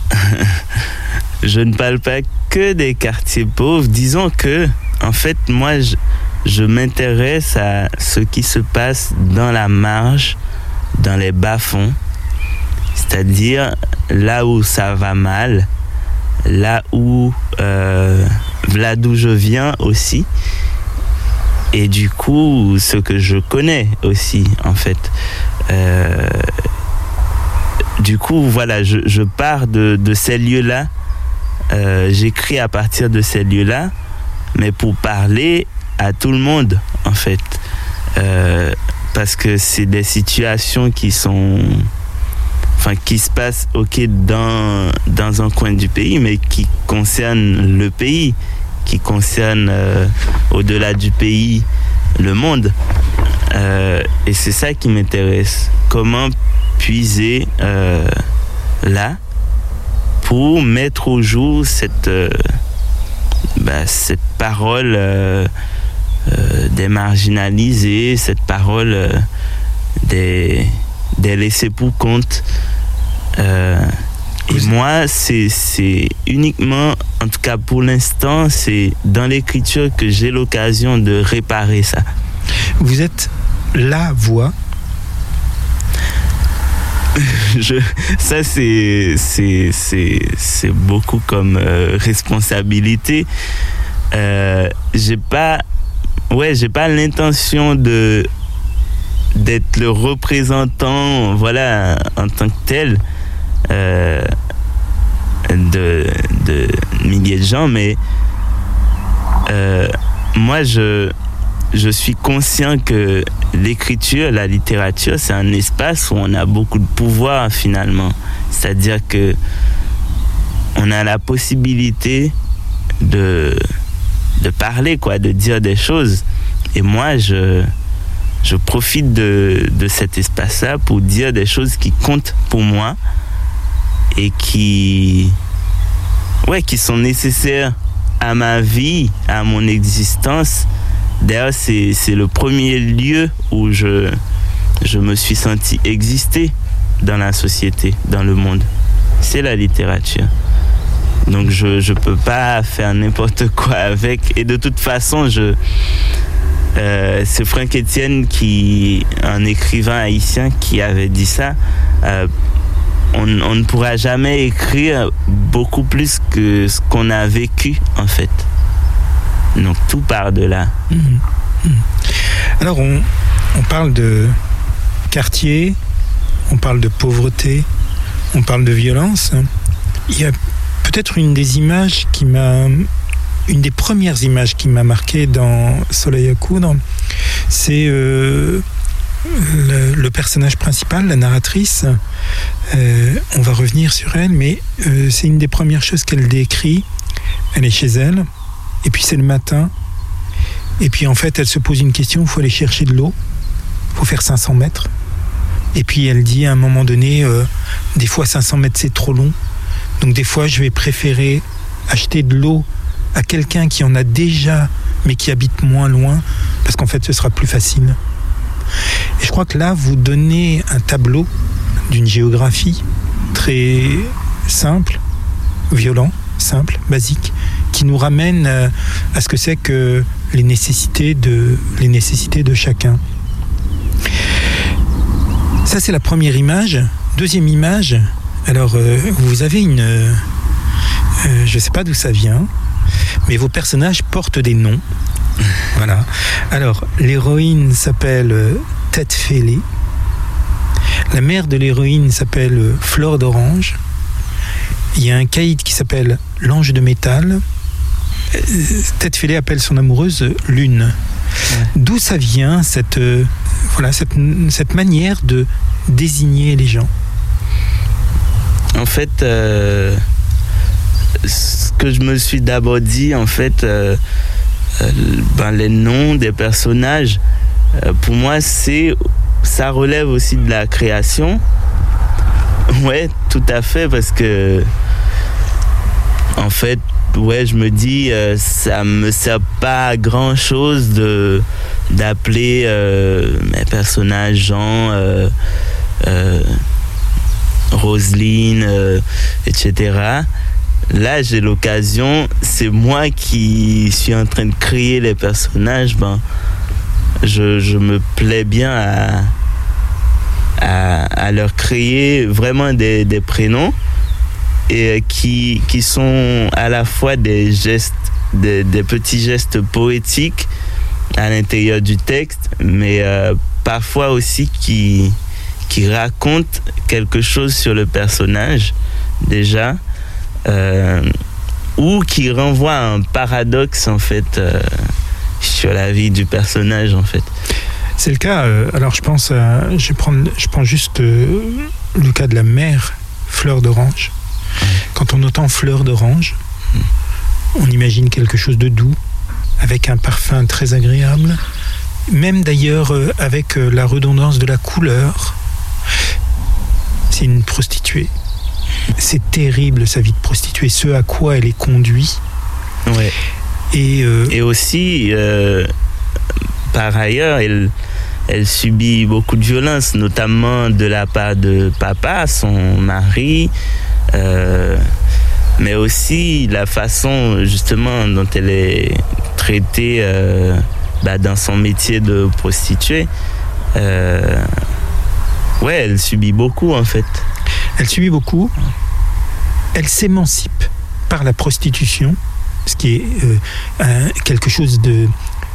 Je ne parle pas que des quartiers pauvres. Disons que, en fait, moi, je, je m'intéresse à ce qui se passe dans la marge, dans les bas-fonds, c'est-à-dire là où ça va mal, là où, euh, là d'où je viens aussi, et du coup, ce que je connais aussi, en fait. Euh, du coup, voilà, je, je pars de, de ces lieux-là, euh, j'écris à partir de ces lieux-là, mais pour parler à tout le monde, en fait. Euh, parce que c'est des situations qui sont... Enfin, qui se passent, ok, dans, dans un coin du pays, mais qui concernent le pays, qui concernent, euh, au-delà du pays, le monde. Euh, et c'est ça qui m'intéresse. Comment puiser euh, là pour mettre au jour cette, euh, bah, cette parole euh, euh, des marginalisés, cette parole euh, des, des laissés pour compte. Euh, et moi, c'est, c'est uniquement, en tout cas pour l'instant, c'est dans l'écriture que j'ai l'occasion de réparer ça. Vous êtes la voix. Je, ça, c'est, c'est, c'est, c'est beaucoup comme euh, responsabilité. Euh, j'ai pas, ouais, j'ai pas l'intention de d'être le représentant, voilà, en tant que tel, euh, de, de milliers de gens, mais euh, moi, je, je suis conscient que l'écriture, la littérature, c'est un espace où on a beaucoup de pouvoir, finalement. C'est-à-dire que on a la possibilité de, de parler, quoi, de dire des choses. Et moi, je... Je profite de, de cet espace-là pour dire des choses qui comptent pour moi et qui, ouais, qui sont nécessaires à ma vie, à mon existence. D'ailleurs, c'est, c'est le premier lieu où je, je me suis senti exister dans la société, dans le monde. C'est la littérature. Donc je je peux pas faire n'importe quoi avec. Et de toute façon, je euh, c'est Franck Etienne, qui un écrivain haïtien, qui avait dit ça. Euh, on, on ne pourra jamais écrire beaucoup plus que ce qu'on a vécu, en fait. Donc tout part de là. Mmh. Mmh. Alors on, on parle de quartier, on parle de pauvreté, on parle de violence. Il y a peut-être une des images qui m'a, une des premières images qui m'a marqué dans Soleil à coudre, c'est euh, le, le personnage principal, la narratrice. Euh, on va revenir sur elle, mais euh, c'est une des premières choses qu'elle décrit. Elle est chez elle, et puis c'est le matin, et puis en fait elle se pose une question, il faut aller chercher de l'eau, il faut faire cinq cents mètres. Et puis elle dit à un moment donné, euh, des fois cinq cents mètres c'est trop long, donc des fois je vais préférer acheter de l'eau à quelqu'un qui en a déjà, mais qui habite moins loin, parce qu'en fait ce sera plus facile. Et je crois que là vous donnez un tableau d'une géographie très simple, violent, simple, basique, qui nous ramène à ce que c'est que les nécessités de, les nécessités de chacun. Ça, c'est la première image. Deuxième image, alors euh, vous avez une... Euh, je ne sais pas d'où ça vient, mais vos personnages portent des noms. Voilà. Alors, l'héroïne s'appelle euh, Tête Fêlée. La mère de l'héroïne s'appelle euh, Fleur d'Orange. Il y a un caïd qui s'appelle l'Ange de Métal. Euh, Tête Fêlée appelle son amoureuse Lune. Ouais. D'où ça vient, cette, euh, voilà, cette, cette manière de désigner les gens? En fait, euh, ce que je me suis d'abord dit, en fait, euh, euh, ben, les noms des personnages, euh, pour moi, c'est, ça relève aussi de la création. Ouais, tout à fait, parce que, en fait, ouais, je me dis, euh, ça me sert pas à grand chose de d'appeler euh, mes personnages Jean, euh, euh, Roselyne, euh, et cetera. Là, j'ai l'occasion, c'est moi qui suis en train de créer les personnages. Ben, je, je me plais bien à, à, à leur créer vraiment des, des prénoms. Et qui, qui sont à la fois des gestes, des, des petits gestes poétiques à l'intérieur du texte, mais euh, parfois aussi qui, qui racontent quelque chose sur le personnage déjà, euh, ou qui renvoient à un paradoxe en fait euh, sur la vie du personnage en fait. C'est le cas. Euh, alors je pense, à, je prends, je prends juste euh, le cas de la mère Fleur d'Orange. Quand on entend Fleur d'Orange, on imagine quelque chose de doux, avec un parfum très agréable, même d'ailleurs euh, avec euh, la redondance de la couleur. C'est une prostituée. C'est terrible sa vie de prostituée, ce à quoi elle est conduite. Ouais. Et, euh, Et aussi, euh, par ailleurs, elle, elle subit beaucoup de violence, notamment de la part de papa, son mari. Euh, mais aussi la façon justement dont elle est traitée euh, bah, dans son métier de prostituée. Euh, ouais, elle subit beaucoup en fait. Elle subit beaucoup. Elle s'émancipe par la prostitution, ce qui est euh, un, quelque chose de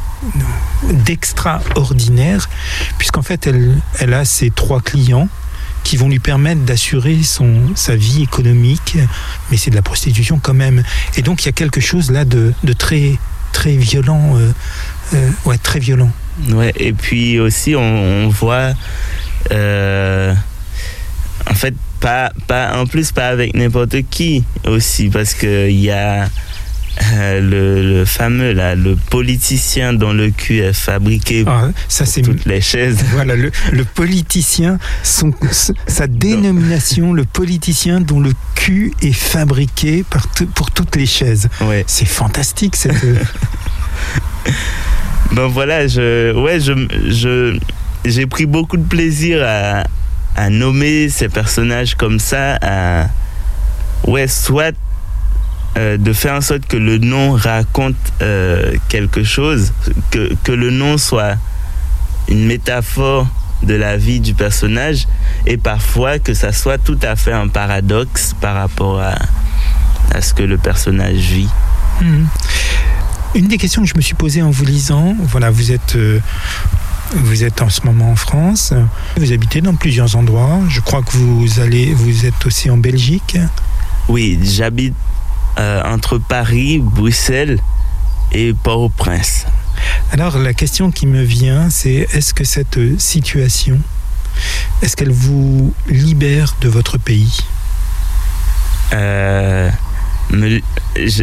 d'extraordinaire, puisqu'en fait elle, elle a ses trois clients qui vont lui permettre d'assurer son, sa vie économique, mais c'est de la prostitution quand même. Et donc il y a quelque chose là de, de très, très violent, euh, euh, ouais, très violent. Ouais, et puis aussi on, on voit, euh, en fait, pas, pas, en plus pas avec n'importe qui aussi, parce qu'il y a Euh, le, le fameux là, le politicien dont le cul est fabriqué ah, ça, pour c'est toutes les chaises. Voilà, le, le politicien, son, sa dénomination, le politicien dont le cul est fabriqué par t- pour toutes les chaises. Ouais. C'est fantastique cette. Ben voilà, je, ouais, je, je, j'ai pris beaucoup de plaisir à, à nommer ces personnages comme ça, à, ouais, soit euh, de faire en sorte que le nom raconte euh, quelque chose, que, que le nom soit une métaphore de la vie du personnage, et parfois que ça soit tout à fait un paradoxe par rapport à, à ce que le personnage vit. Mmh. Une des questions que je me suis posée en vous lisant, voilà, vous êtes, euh, vous êtes en ce moment en France, vous habitez dans plusieurs endroits, je crois que vous, allez, vous êtes aussi en Belgique. Oui, j'habite euh, entre Paris, Bruxelles et Port-au-Prince. Alors la question qui me vient, c'est est-ce que cette situation, est-ce qu'elle vous libère de votre pays ? euh, me, je,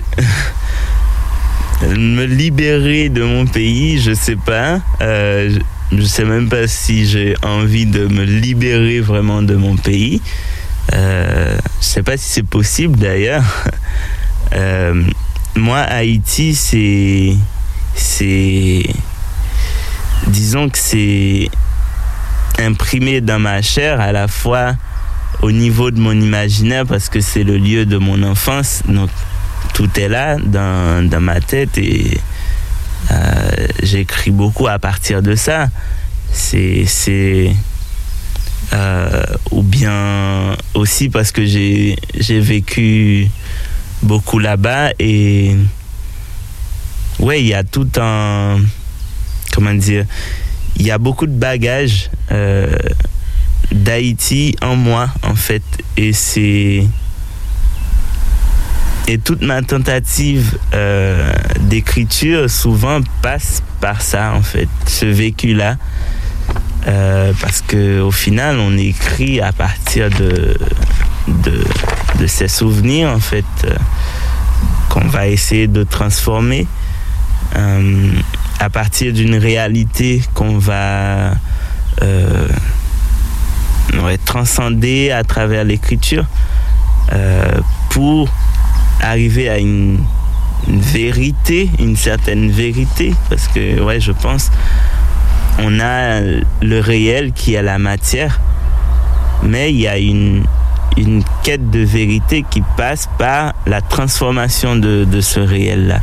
me libérer de mon pays, je sais pas. Euh, je, je sais même pas si j'ai envie de me libérer vraiment de mon pays. Euh, je sais pas si c'est possible d'ailleurs. Euh, moi, Haïti, c'est c'est disons que c'est imprimé dans ma chair, à la fois au niveau de mon imaginaire parce que c'est le lieu de mon enfance, donc tout est là dans, dans ma tête et euh, j'écris beaucoup à partir de ça. C'est, c'est euh, ou bien aussi parce que j'ai, j'ai vécu beaucoup là-bas et ouais, il y a tout un... Comment dire? Il y a beaucoup de bagages euh, d'Haïti en moi, en fait. Et c'est... Et toute ma tentative euh, d'écriture, souvent, passe par ça, en fait. Ce vécu-là. Euh, parce qu'au final, on écrit à partir de, de, de ces souvenirs, en fait, euh, qu'on va essayer de transformer. Euh, à partir d'une réalité qu'on va euh, ouais, transcender à travers l'écriture euh, pour arriver à une, une vérité, une certaine vérité, parce que ouais, je pense on a le réel qui est la matière, mais il y a une, une quête de vérité qui passe par la transformation de, de ce réel-là.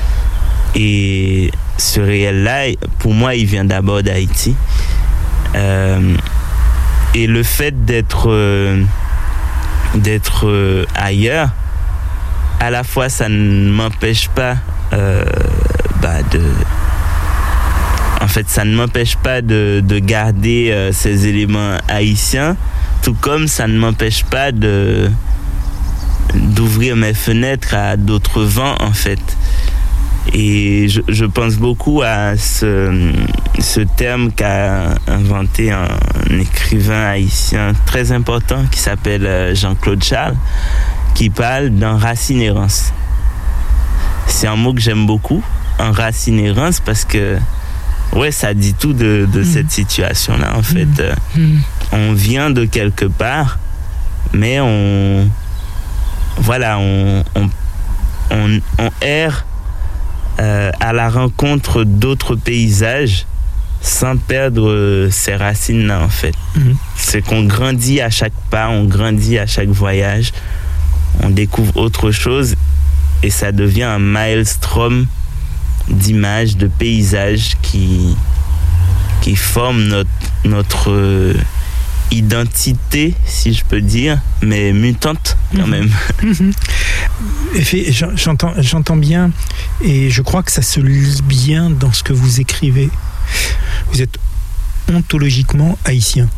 Et ce réel-là, pour moi, il vient d'abord d'Haïti. Euh, et le fait d'être, euh, d'être euh, ailleurs, à la fois, ça ne m'empêche pas euh, bah, de... En fait, ça ne m'empêche pas de, de garder euh, ces éléments haïtiens, tout comme ça ne m'empêche pas de, d'ouvrir mes fenêtres à d'autres vents, en fait. Et je, je pense beaucoup à ce, ce terme qu'a inventé un, un écrivain haïtien très important qui s'appelle Jean-Claude Charles, qui parle d'enracinérance. C'est un mot que j'aime beaucoup, enracinérance, parce que ouais, ça dit tout de, de mmh. cette situation-là, en fait. Mmh. On vient de quelque part, mais on... Voilà, on, on, on, on erre Euh, à la rencontre d'autres paysages sans perdre euh, ses racines-là, en fait. Mm-hmm. C'est qu'on grandit à chaque pas, on grandit à chaque voyage, on découvre autre chose et ça devient un maelstrom d'images, de paysages qui, qui forment notre, notre euh, identité, si je peux dire, mais mutante quand mmh. même. Mmh. Et j'entends, j'entends bien, et je crois que ça se lit bien dans ce que vous écrivez. Vous êtes ontologiquement haïtien.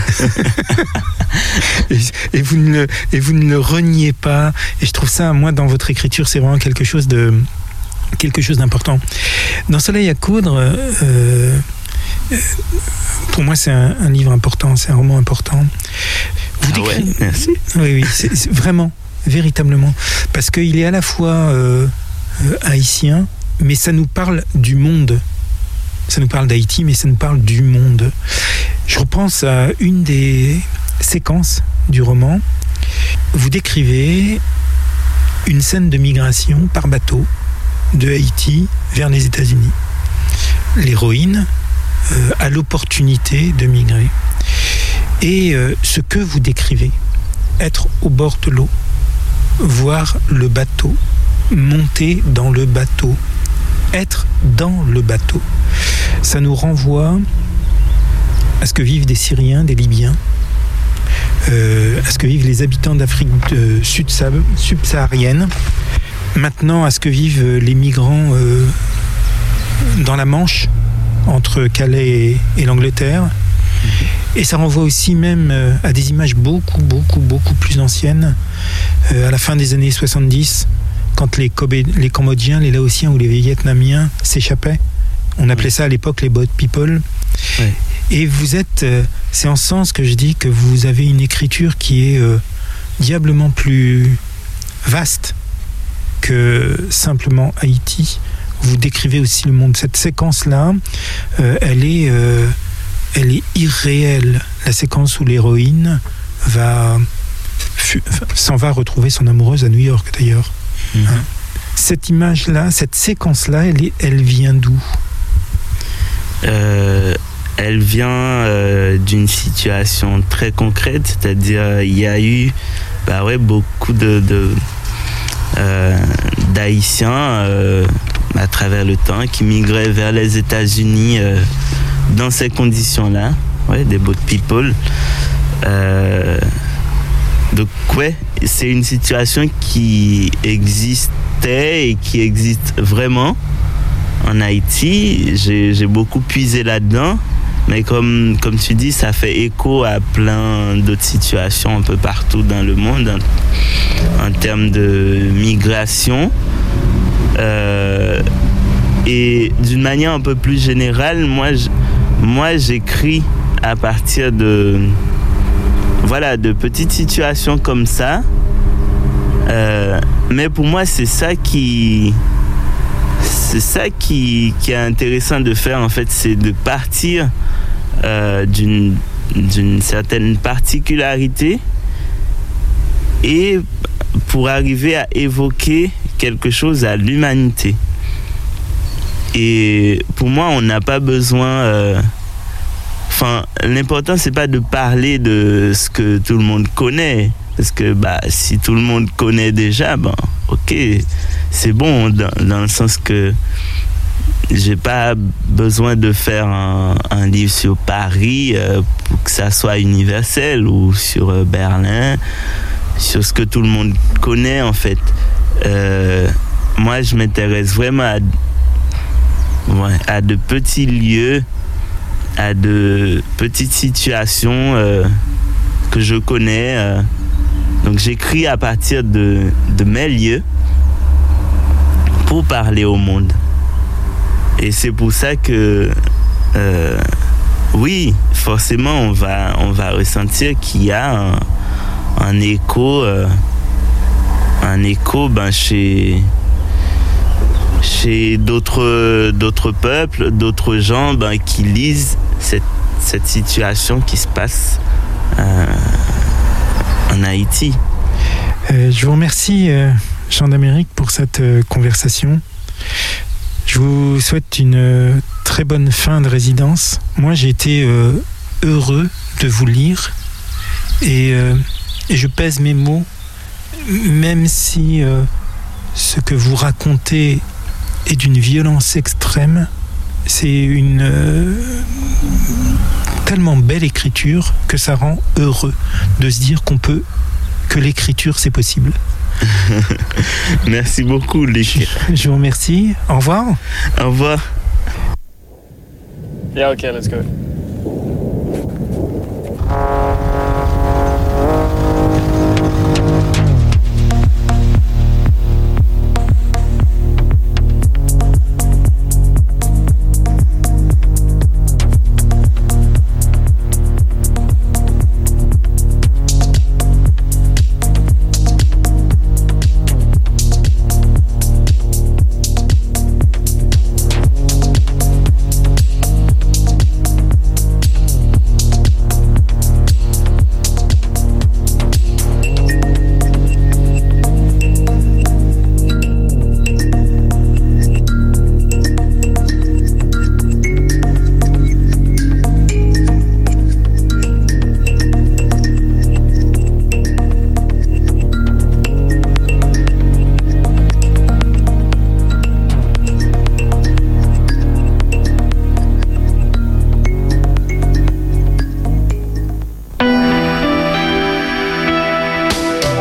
et, et, vous ne, et vous ne le reniez pas. Et je trouve ça, moi, dans votre écriture, c'est vraiment quelque chose de quelque chose d'important. Dans Soleil à coudre, euh, pour moi, c'est un, un livre important, c'est un roman important. Vous ah décrivez... ouais, merci. Oui, oui, c'est, c'est vraiment, véritablement, parce qu'il est à la fois euh, euh, haïtien, mais ça nous parle du monde. Ça nous parle d'Haïti, mais ça nous parle du monde. Je repense à une des séquences du roman. Vous décrivez une scène de migration par bateau de Haïti vers les États-Unis. L'héroïne euh, a l'opportunité de migrer. Et euh, ce que vous décrivez, être au bord de l'eau, voir le bateau monter dans le bateau, être dans le bateau. Ça nous renvoie à ce que vivent des Syriens, des Libyens, euh, à ce que vivent les habitants d'Afrique euh, subsaharienne, maintenant à ce que vivent les migrants euh, dans la Manche, entre Calais et, et l'Angleterre. Et ça renvoie aussi même euh, à des images beaucoup, beaucoup, beaucoup plus anciennes, euh, à la fin des années soixante-dix, quand les, Kobe, les Cambodgiens, les Laotiens ou les Vietnamiens s'échappaient. On appelait ça à l'époque les boat people. Ouais. Et vous êtes, euh, c'est en ce sens que je dis que vous avez une écriture qui est euh, diablement plus vaste que simplement Haïti. Vous décrivez aussi le monde. Cette séquence-là, euh, elle est, euh, elle est irréelle. La séquence où l'héroïne va, fu- s'en va retrouver son amoureuse à New York, d'ailleurs. Mmh. Hein? Cette image-là, cette séquence-là, elle, est, elle vient d'où ? euh, Elle vient euh, d'une situation très concrète, c'est-à-dire il y a eu bah ouais, beaucoup de, de, euh, d'Haïtiens euh, à travers le temps qui migraient vers les États-Unis euh, dans ces conditions-là, ouais, des boat people. Euh, donc ouais, c'est une situation qui existait et qui existe vraiment en Haïti. J'ai, j'ai beaucoup puisé là-dedans, mais comme, comme tu dis, ça fait écho à plein d'autres situations un peu partout dans le monde en, en termes de migration. Euh, et d'une manière un peu plus générale, moi, je, moi j'écris à partir de, voilà, de petites situations comme ça. Euh, mais pour moi, c'est ça qui... C'est ça qui, qui est intéressant de faire, en fait, c'est de partir euh, d'une, d'une certaine particularité et pour arriver à évoquer quelque chose à l'humanité. Et pour moi, on n'a pas besoin... Euh, enfin, l'important, c'est pas de parler de ce que tout le monde connaît. Parce que bah, si tout le monde connaît déjà, ben, ok, c'est bon, dans, dans le sens que j'ai pas besoin de faire un, un livre sur Paris euh, pour que ça soit universel, ou sur euh, Berlin, sur ce que tout le monde connaît en fait. Euh, moi, je m'intéresse vraiment à, ouais, à de petits lieux, à de petites situations euh, que je connais. Euh, Donc j'écris à partir de, de mes lieux pour parler au monde. Et c'est pour ça que, euh, oui, forcément, on va, on va ressentir qu'il y a un, un écho, euh, un écho ben, chez, chez d'autres, d'autres peuples, d'autres gens ben, qui lisent cette, cette situation qui se passe euh, en Haïti. Euh, je vous remercie, euh, Jean d'Amérique, pour cette euh, conversation. Je vous souhaite une euh, très bonne fin de résidence. Moi, j'ai été euh, heureux de vous lire et, euh, et je pèse mes mots, même si euh, ce que vous racontez est d'une violence extrême. C'est une euh, tellement belle écriture que ça rend heureux de se dire qu'on peut, que l'écriture c'est possible. Merci beaucoup, Luc. Je, je vous remercie. Au revoir. Au revoir. Yeah, okay, let's go.